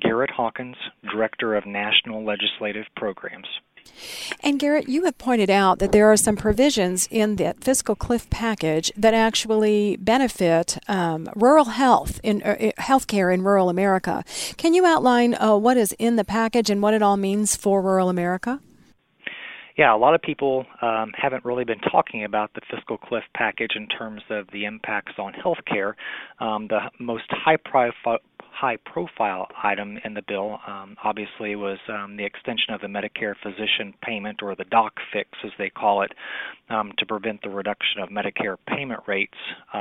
Garrett Hawkins, Director of National Legislative Programs. And Garrett, you have pointed out that there are some provisions in the fiscal cliff package that actually benefit rural health in healthcare in rural America. Can you outline what is in the package and what it all means for rural America? Yeah, a lot of people haven't really been talking about the fiscal cliff package in terms of the impacts on healthcare. The most high-profile item in the bill obviously was the extension of the Medicare physician payment, or the doc fix as they call it, to prevent the reduction of Medicare payment rates.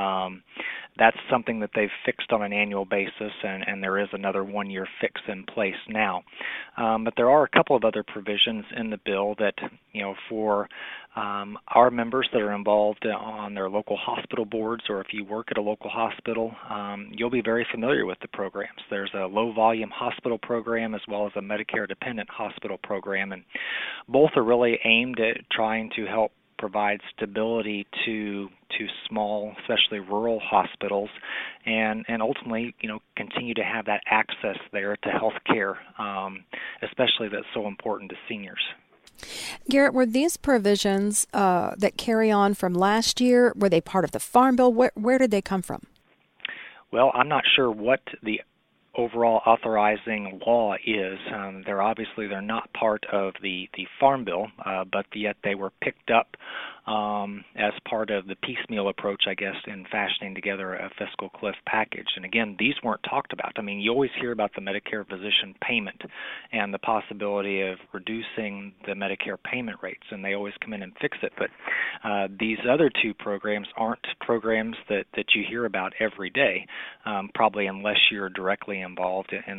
That's something that they've fixed on an annual basis, and there is another one-year fix in place now. But there are a couple of other provisions in the bill that, for our members that are involved on their local hospital boards, or if you work at a local hospital, you'll be very familiar with the programs. There's a low-volume hospital program as well as a Medicare-dependent hospital program, and both are really aimed at trying to help provide stability to small, especially rural hospitals, and ultimately, continue to have that access there to health care, especially that's so important to seniors. Garrett, were these provisions that carry on from last year, were they part of the Farm Bill? Where did they come from? Well, I'm not sure what the overall authorizing law is. They're not part of the Farm Bill, but yet they were picked up as part of the piecemeal approach, I guess, in fashioning together a fiscal cliff package. And again, these weren't talked about. I mean, you always hear about the Medicare physician payment and the possibility of reducing the Medicare payment rates, and they always come in and fix it. But these other two programs aren't programs that you hear about every day, probably unless you're directly involved in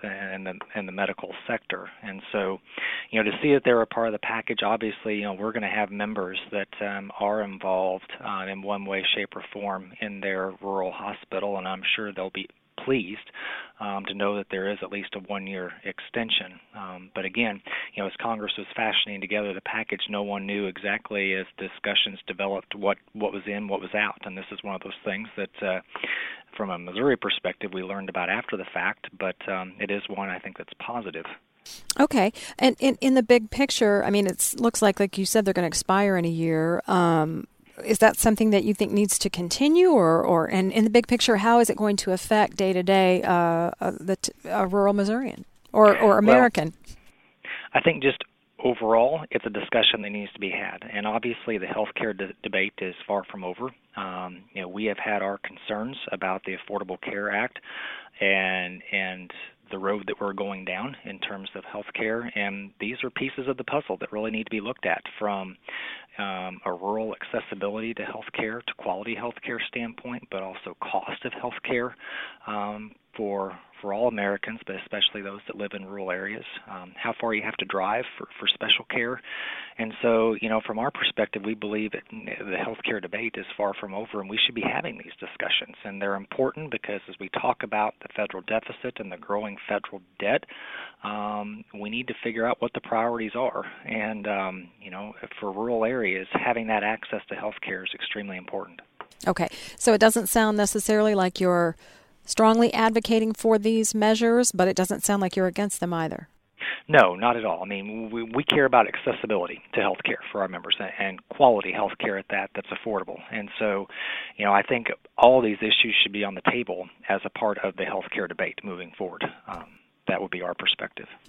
the medical sector. And so, to see that they're a part of the package, obviously, we're going to have members that are involved in one way, shape, or form in their rural hospital, and I'm sure they'll be pleased to know that there is at least a one-year extension. But again, as Congress was fashioning together the package, no one knew exactly as discussions developed what was in, what was out. And this is one of those things that, from a Missouri perspective, we learned about after the fact, but it is one I think that's positive. Okay. And in the big picture, I mean, it looks like you said, they're going to expire in a year. Is that something that you think needs to continue, and in the big picture, how is it going to affect day-to-day a rural Missourian or American? Well, I think just overall, it's a discussion that needs to be had, and obviously the healthcare debate is far from over. We have had our concerns about the Affordable Care Act and the road that we're going down in terms of healthcare, and these are pieces of the puzzle that really need to be looked at from a rural accessibility to healthcare, to quality healthcare standpoint, but also cost of healthcare for all Americans, but especially those that live in rural areas, how far you have to drive for special care. And so, from our perspective, we believe that the healthcare debate is far from over, and we should be having these discussions. And they're important because as we talk about the federal deficit and the growing federal debt, we need to figure out what the priorities are. And, for rural areas, having that access to healthcare is extremely important. Okay. So it doesn't sound necessarily like you're strongly advocating for these measures, but it doesn't sound like you're against them either. No, not at all. I mean, we care about accessibility to health care for our members and quality health care at that's affordable. And so, I think all these issues should be on the table as a part of the health care debate moving forward. That would be our perspective.